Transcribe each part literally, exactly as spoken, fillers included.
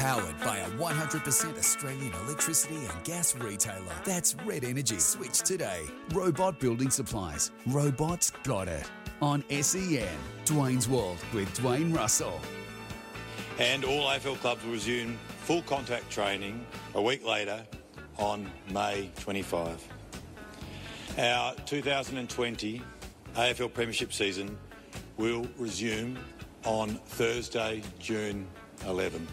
Powered by a one hundred percent Australian electricity and gas retailer. That's Red Energy. Switch today. Robot Building Supplies. Robots got it. On S E N, Dwayne's World with Dwayne Russell. And all A F L clubs will resume full contact training a week later on May twenty-fifth. Our two thousand twenty A F L Premiership season will resume on Thursday, June eleventh.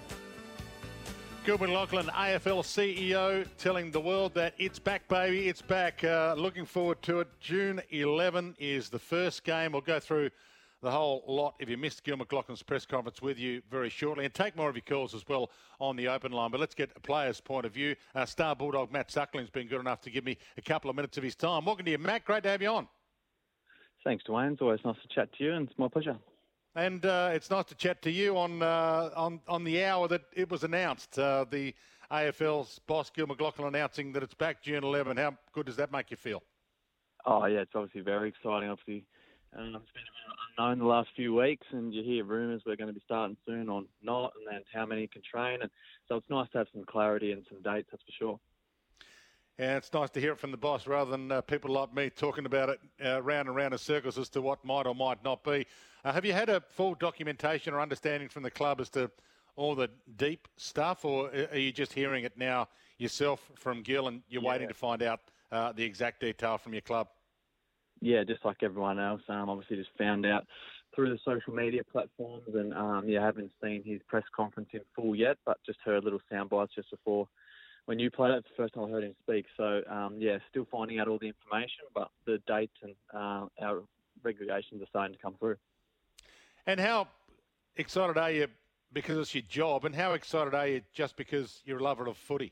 Gilbert Lachlan, A F L C E O, telling the world that it's back, baby, it's back. Uh, looking forward to it. June eleventh is the first game. We'll go through the whole lot, if you missed Gil McLachlan's press conference, with you very shortly. And take more of your calls as well on the open line. But let's get a player's point of view. Uh, Star Bulldog Matt Suckling's been good enough to give me a couple of minutes of his time. Welcome to you, Matt. Great to have you on. Thanks, Dwayne. It's always nice to chat to you, and it's my pleasure. And uh, it's nice to chat to you on uh, on on the hour that it was announced. Uh, the A F L's boss, Gil McLachlan, announcing that it's back June eleventh. How good does that make you feel? Oh, yeah, it's obviously very exciting. Obviously, um, it's been a bit unknown the last few weeks, and you hear rumours we're going to be starting soon or not, and then how many can train. And so it's nice to have some clarity and some dates, that's for sure. And it's nice to hear it from the boss rather than uh, people like me talking about it uh, round and round in circles as to what might or might not be. Uh, have you had a full documentation or understanding from the club as to all the deep stuff, or are you just hearing it now yourself from Gil and you're yeah. waiting to find out uh, the exact detail from your club? Yeah, just like everyone else. Um, obviously just found out through the social media platforms, and um, yeah, haven't seen his press conference in full yet, but just heard little sound bites just before when you played it. It's the first time I heard him speak. So, um, yeah, still finding out all the information, but the dates and uh, our regulations are starting to come through. And how excited are you because it's your job, and how excited are you just because you're a lover of footy?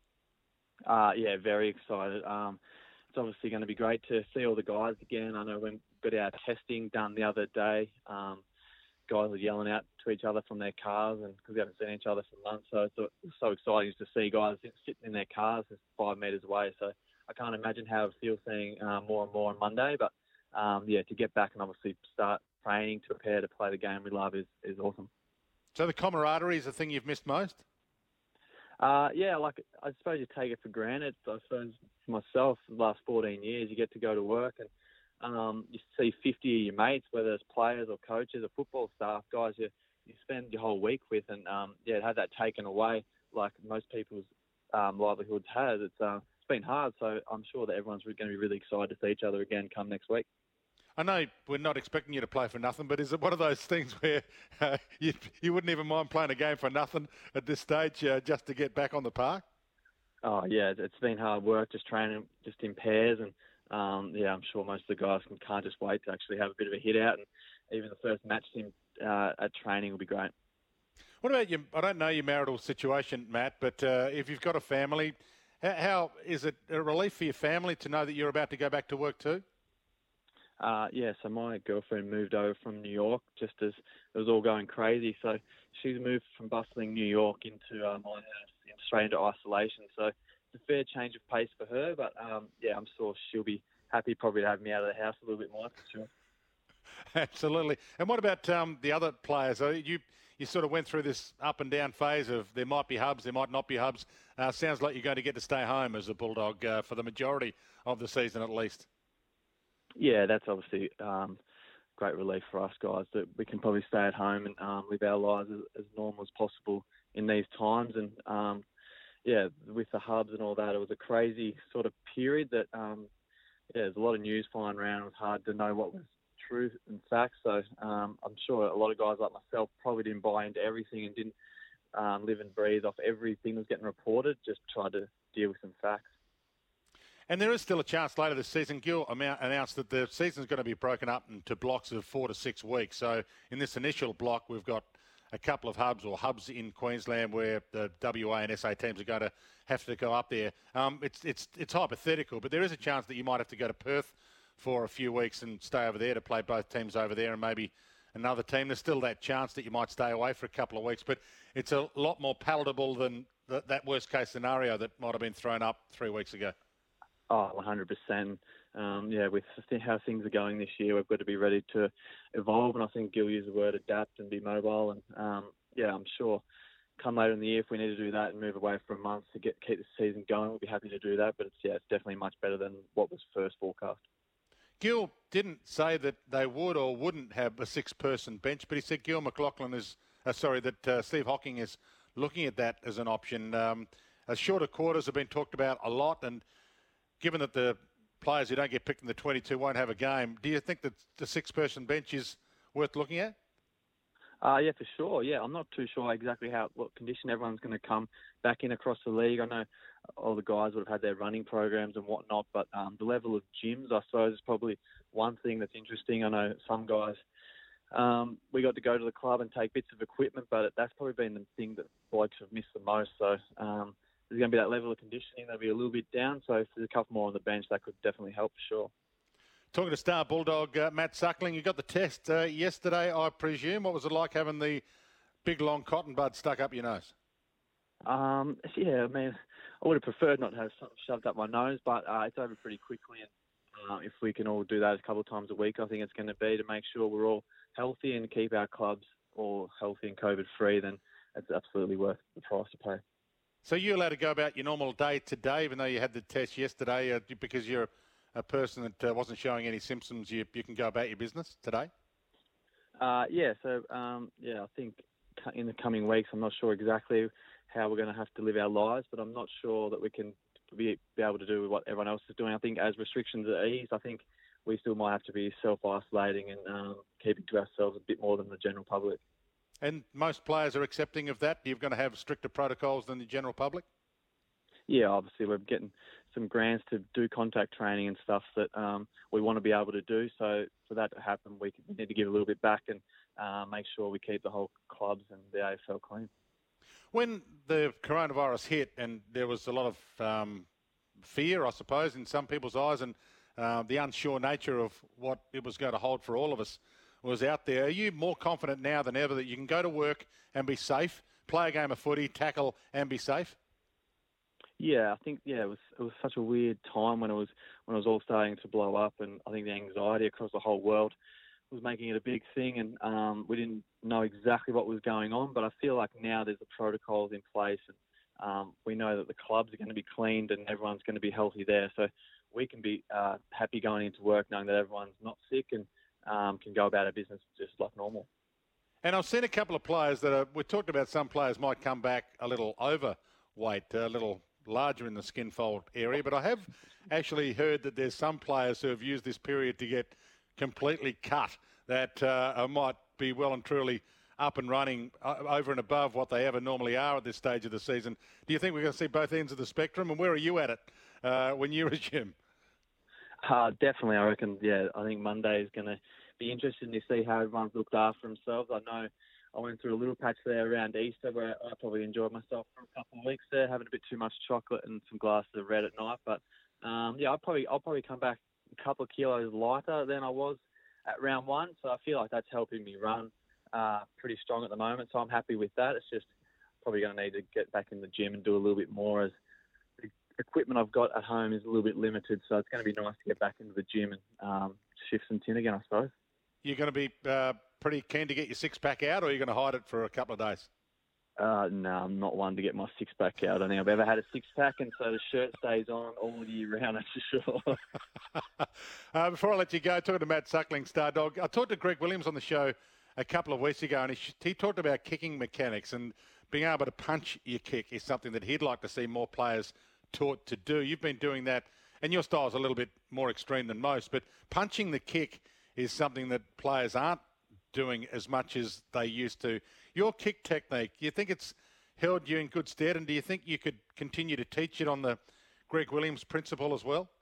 Uh, yeah, very excited. Um, it's obviously going to be great to see all the guys again. I know we got our testing done the other day. Um, guys are yelling out to each other from their cars, and because we haven't seen each other for months, so it's so exciting to see guys sitting in their cars five metres away. So I can't imagine how it feels seeing uh, more and more on Monday, but um, yeah, to get back and obviously start training to prepare to play the game we love is, is awesome. So the camaraderie is the thing you've missed most? Uh, yeah, like I suppose you take it for granted. I suppose for myself, the last fourteen years, you get to go to work and Um, you see fifty of your mates, whether it's players or coaches or football staff, guys you, you spend your whole week with, and um, yeah, to have that taken away, like most people's um, livelihoods has, it's, uh, it's been hard. So I'm sure that everyone's going to be really excited to see each other again come next week. I know we're not expecting you to play for nothing, but is it one of those things where uh, you, you wouldn't even mind playing a game for nothing at this stage uh, just to get back on the park? Oh, yeah, it's been hard work, just training just in pairs, and Um, yeah, I'm sure most of the guys can, can't just wait to actually have a bit of a hit out, and even the first match team uh, at training will be great. What about you? I don't know your marital situation, Matt, but uh, if you've got a family, how, how is it a relief for your family to know that you're about to go back to work too? Uh, yeah, so my girlfriend moved over from New York just as it was all going crazy. So she's moved from bustling New York into uh, my house, straight into isolation. So it's a fair change of pace for her, but um, yeah, I'm sure she'll be happy probably to have me out of the house a little bit more, for sure. Absolutely. And what about um, the other players? Uh, you you sort of went through this up and down phase of there might be hubs, there might not be hubs. Uh, sounds like you're going to get to stay home as a Bulldog uh, for the majority of the season at least. Yeah, that's obviously um, great relief for us guys that we can probably stay at home and um, live our lives as, as normal as possible in these times. And um, yeah, with the hubs and all that, it was a crazy sort of period that, um, yeah, there's a lot of news flying around. It was hard to know what was truth and facts. So um, I'm sure a lot of guys like myself probably didn't buy into everything and didn't um, live and breathe off everything that was getting reported, just tried to deal with some facts. And there is still a chance later this season. Gil announced that the season's going to be broken up into blocks of four to six weeks. So in this initial block, we've got a couple of hubs or hubs in Queensland where the W A and S A teams are going to have to go up there. Um, it's it's it's hypothetical, but there is a chance that you might have to go to Perth for a few weeks and stay over there to play both teams over there and maybe another team. There's still that chance that you might stay away for a couple of weeks, but it's a lot more palatable than th- that worst-case scenario that might have been thrown up three weeks ago. Oh, one hundred percent. Um, yeah, with how things are going this year, we've got to be ready to evolve. And I think Gil used the word adapt and be mobile. And um, yeah, I'm sure come later in the year, if we need to do that and move away for a month to get keep the season going, we'll be happy to do that. But it's yeah, it's definitely much better than what was first forecast. Gill didn't say that they would or wouldn't have a six-person bench, but he said Gill McLachlan is, uh, sorry, that uh, Steve Hocking is looking at that as an option. Um, uh, shorter quarters have been talked about a lot, and given that the players who don't get picked in the twenty-two won't have a game, do you think that the six-person bench is worth looking at? Uh, yeah, for sure. Yeah, I'm not too sure exactly how what condition everyone's going to come back in across the league. I know all the guys would have had their running programs and whatnot, but um, the level of gyms, I suppose, is probably one thing that's interesting. I know some guys, um, we got to go to the club and take bits of equipment, but that's probably been the thing that blokes have missed the most. So um, there's going to be that level of conditioning that'll be a little bit down. So if there's a couple more on the bench, that could definitely help for sure. Talking to star Bulldog uh, Matt Suckling, you got the test uh, yesterday, I presume. What was it like having the big long cotton bud stuck up your nose? Um, yeah, I mean, I would have preferred not to have something shoved up my nose, but uh, it's over pretty quickly. And uh, if we can all do that a couple of times a week, I think it's going to be to make sure we're all healthy and keep our clubs all healthy and COVID-free, then it's absolutely worth the price to pay. So you're allowed to go about your normal day today, even though you had the test yesterday, uh, because you're a person that uh, wasn't showing any symptoms, you, you can go about your business today? Uh, yeah, so, um, yeah, I think in the coming weeks, I'm not sure exactly how we're going to have to live our lives, but I'm not sure that we can be, be able to do what everyone else is doing. I think as restrictions are eased, I think we still might have to be self-isolating and um, keeping to ourselves a bit more than the general public. And most players are accepting of that? You're going to have stricter protocols than the general public? Yeah, obviously we're getting some grants to do contact training and stuff that um, we want to be able to do. So for that to happen, we need to give a little bit back and uh, make sure we keep the whole clubs and the A F L clean. When the coronavirus hit and there was a lot of um, fear, I suppose, in some people's eyes, and uh, the unsure nature of what it was going to hold for all of us was out there, are you more confident now than ever that you can go to work and be safe, play a game of footy, tackle and be safe? Yeah, I think yeah, it was it was such a weird time when it was when it was all starting to blow up, and I think the anxiety across the whole world was making it a big thing, and um, we didn't know exactly what was going on. But I feel like now there's the protocols in place, and um, we know that the clubs are going to be cleaned and everyone's going to be healthy there, so we can be uh, happy going into work knowing that everyone's not sick and um, can go about our business just like normal. And I've seen a couple of players that are, we talked about some players might come back a little overweight, a little larger in the skin fold area, but I have actually heard that there's some players who have used this period to get completely cut that uh, might be well and truly up and running uh, over and above what they ever normally are at this stage of the season. Do you think we're going to see both ends of the spectrum, and where are you at it uh, when you resume? Uh, definitely, I reckon, yeah, I think Monday is going to be interesting to see how everyone's looked after themselves. I know I went through a little patch there around Easter where I probably enjoyed myself for a couple of weeks there, having a bit too much chocolate and some glasses of red at night. But um, yeah, I'll probably I'll probably come back a couple of kilos lighter than I was at round one. So I feel like that's helping me run uh, pretty strong at the moment. So I'm happy with that. It's just probably going to need to get back in the gym and do a little bit more, as the equipment I've got at home is a little bit limited. So it's going to be nice to get back into the gym and um, shift some tin again, I suppose. You're going to be uh, pretty keen to get your six-pack out, or are you going to hide it for a couple of days? Uh, no, I'm not one to get my six-pack out. I don't think I've ever had a six-pack, and so the shirt stays on all year round, that's for sure. uh, before I let you go, talking to Matt Suckling, Star Dog, I talked to Greg Williams on the show a couple of weeks ago, and he, he talked about kicking mechanics, and being able to punch your kick is something that he'd like to see more players taught to do. You've been doing that, and your style's a little bit more extreme than most, but punching the kick is something that players aren't doing as much as they used to. Your kick technique, do you think it's held you in good stead, and do you think you could continue to teach it on the Greg Williams principle as well?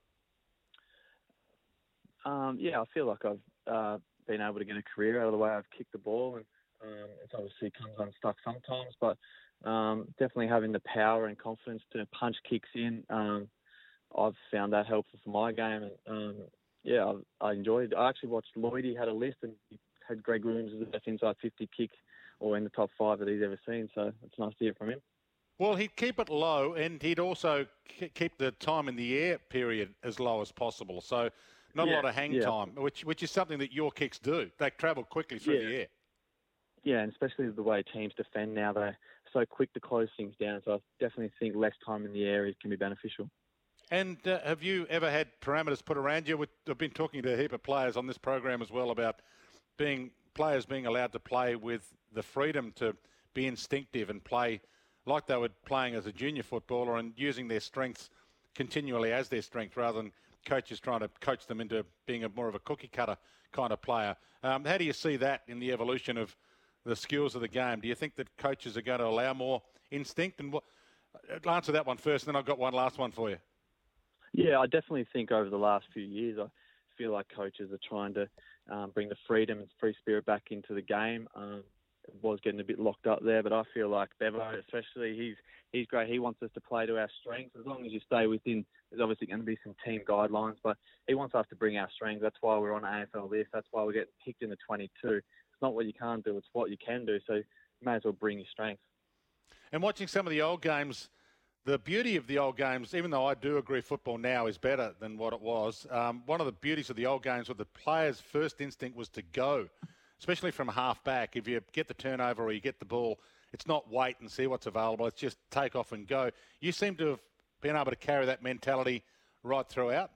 Um, yeah, I feel like I've uh, been able to get a career out of the way I've kicked the ball, and um, it obviously comes unstuck sometimes, but um, definitely having the power and confidence to punch kicks in, um, I've found that helpful for my game, and um, yeah, I, I enjoyed it. I actually watched Lloyd. He had a list and he had Greg Williams as the best inside fifty kick or in the top five that he's ever seen. So it's nice to hear from him. Well, he'd keep it low, and he'd also keep the time in the air period as low as possible. So not yeah, a lot of hang yeah. time, which which is something that your kicks do. They travel quickly through yeah. the air. yeah, and especially the way teams defend now, they're so quick to close things down. So I definitely think less time in the areas can be beneficial. And uh, have you ever had parameters put around you? With, I've been talking to a heap of players on this program as well about being players being allowed to play with the freedom to be instinctive and play like they were playing as a junior footballer and using their strengths continually as their strength rather than coaches trying to coach them into being a more of a cookie cutter kind of player. Um, how do you see that in the evolution of the skills of the game? Do you think that coaches are going to allow more instinct? And what, I'll answer that one first, and then I've got one last one for you. Yeah, I definitely think over the last few years, I feel like coaches are trying to um, bring the freedom and free spirit back into the game. Um, it was getting a bit locked up there, but I feel like Bevo, especially, he's he's great. He wants us to play to our strengths. As long as you stay within, there's obviously going to be some team guidelines, but he wants us to bring our strengths. That's why we're on A F L list. That's why we're getting picked in the twenty-two. It's not what you can't do, it's what you can do. So you may as well bring your strengths. And watching some of the old games, the beauty of the old games, even though I do agree football now is better than what it was, um, one of the beauties of the old games was the player's first instinct was to go, especially from half back. If you get the turnover or you get the ball, it's not wait and see what's available. It's just take off and go. You seem to have been able to carry that mentality right throughout.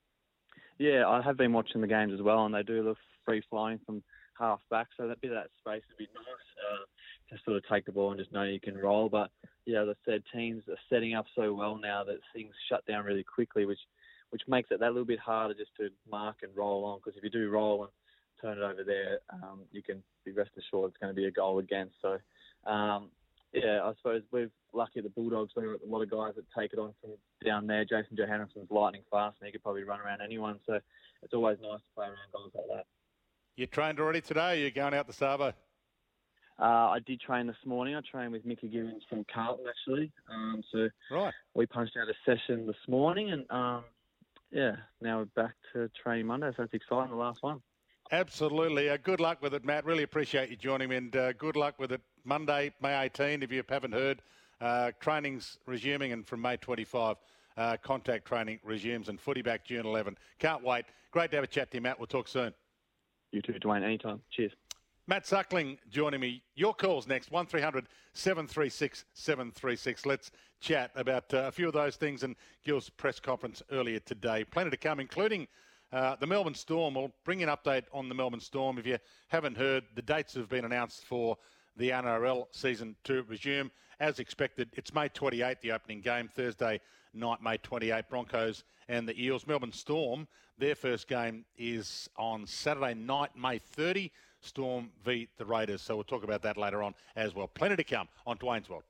Yeah, I have been watching the games as well, and they do look free-flowing from half back, so that bit of that space would be nice uh, to sort of take the ball and just know you can roll. But yeah, as I said, teams are setting up so well now that things shut down really quickly, which which makes it that little bit harder just to mark and roll on. Because if you do roll and turn it over there, um, you can be rest assured it's going to be a goal against. So um, yeah, I suppose we're lucky at the Bulldogs. We've got a lot of guys that take it on from down there. Jason Johanneson's lightning fast, and he could probably run around anyone. So it's always nice to play around guys like that. You trained already today? You're going out to Sabo? Uh, I did train this morning. I trained with Mickey Gibbons from Carlton, actually. Um, so right. We punched out a session this morning, and um, yeah, now we're back to training Monday. So that's exciting, the last one. Absolutely. Uh, good luck with it, Matt. Really appreciate you joining me, and uh, good luck with it. Monday, May eighteenth, if you haven't heard, uh, training's resuming, and from May twenty-fifth, uh, contact training resumes, and footy back June eleventh. Can't wait. Great to have a chat to you, Matt. We'll talk soon. You too, Dwayne. Anytime. Cheers. Matt Suckling joining me. Your calls next, one three hundred seven three six seven three six. Let's chat about uh, a few of those things and Gill's press conference earlier today. Plenty to come, including uh, the Melbourne Storm. We'll bring you an update on the Melbourne Storm. If you haven't heard, the dates have been announced for the N R L season to resume. As expected, it's May twenty-eighth, the opening game, Thursday night, May twenty-eighth, Broncos and the Eels. Melbourne Storm, their first game is on Saturday night, May thirtieth. Storm v the Raiders. So we'll talk about that later on as well. Plenty to come on Dwayne's World.